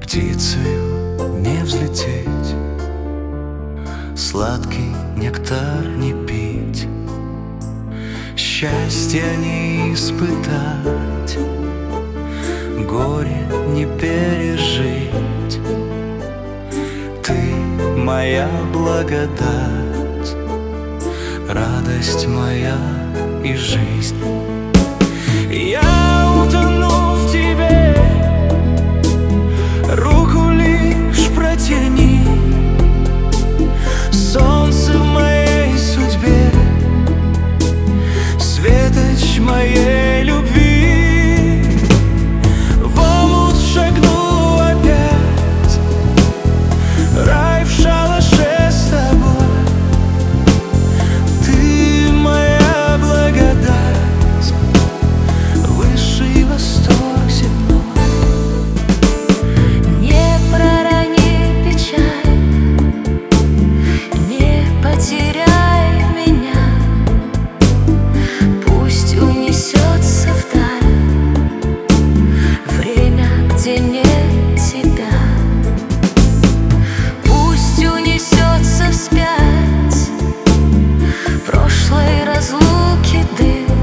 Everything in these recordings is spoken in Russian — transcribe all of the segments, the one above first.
птицею не взлететь, сладкий нектар не пить, счастья не испытать, горе не пережить. Ты моя благодать, радость моя и жизнь. Я утону в тебе, руку лишь протяни. Солнце в моей судьбе, светоч моей любви. В омут шагну опять, рай в шалаше с тобой. Ты моя благодать, высший восторг земной. Не пророни печаль, не потеряй меня, пусть унесется вдаль время, где нет тебя. Пусть унесется вспять прошлой разлуки дым.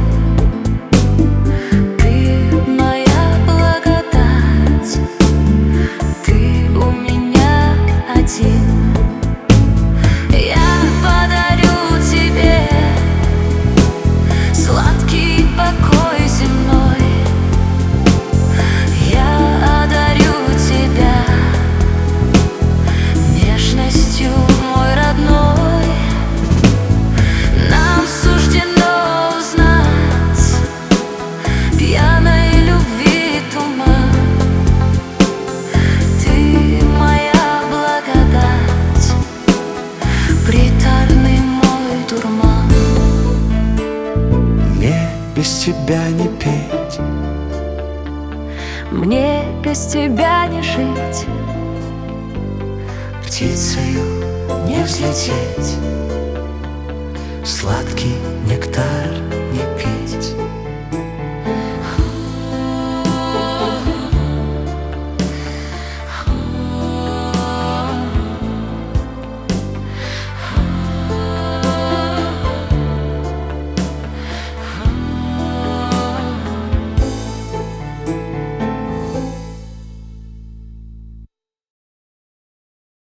Ты моя благодать, ты у меня один. Я подарю тебе сладкий покой земной. Я одарю тебя нежностью, мой родной. Нам суждено узнать пьяной любви туман. Ты моя благодать, приторный мой дурман. Мне без тебя не петь, Мне без тебя не жить, птицею не взлететь, сладкий нектар